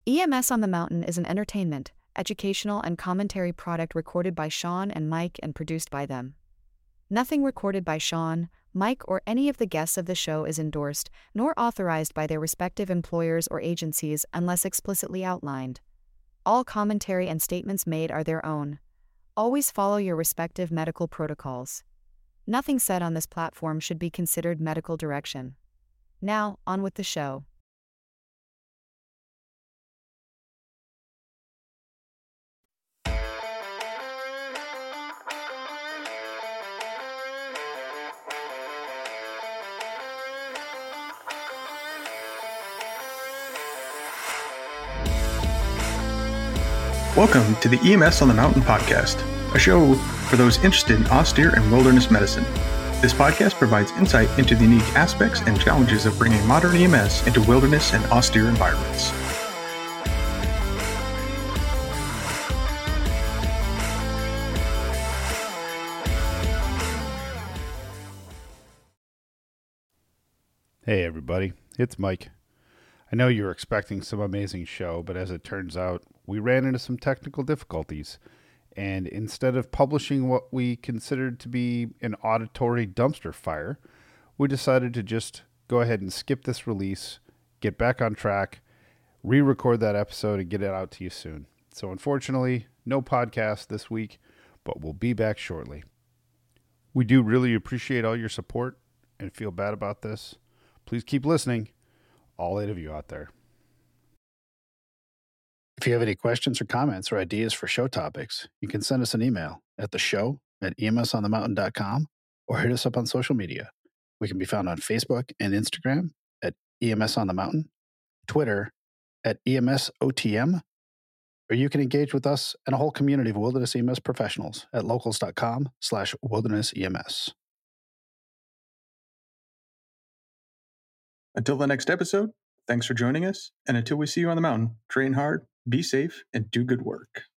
EMS on the Mountain is an entertainment, educational, and commentary product recorded by Sean and Mike and produced by them. Nothing recorded by Sean, Mike, or any of the guests of the show is endorsed, nor authorized by their respective employers or agencies unless explicitly outlined. All commentary and statements made are their own. Always follow your respective medical protocols. Nothing said on this platform should be considered medical direction. Now, on with the show. Welcome to the EMS on the Mountain podcast, a show for those interested in austere and wilderness medicine. This podcast provides insight into the unique aspects and challenges of bringing modern EMS into wilderness and austere environments. Hey everybody, it's Mike. I know you were expecting some amazing show, but as it turns out, we ran into some technical difficulties, and instead of publishing what we considered to be an auditory dumpster fire, we decided to just go ahead and skip this release, get back on track, re-record that episode, and get it out to you soon. So unfortunately, no podcast this week, but we'll be back shortly. We do really appreciate all your support and feel bad about this. Please keep listening, all 8 of you out there. If you have any questions or comments or ideas for show topics, you can send us an email at theshow@emsonthemountain.com or hit us up on social media. We can be found on Facebook and Instagram at EMS on the Mountain, Twitter at EMSOTM, or you can engage with us and a whole community of wilderness EMS professionals at locals.com/wilderness-EMS. Until the next episode, thanks for joining us, and until we see you on the mountain, train hard, be safe, and do good work.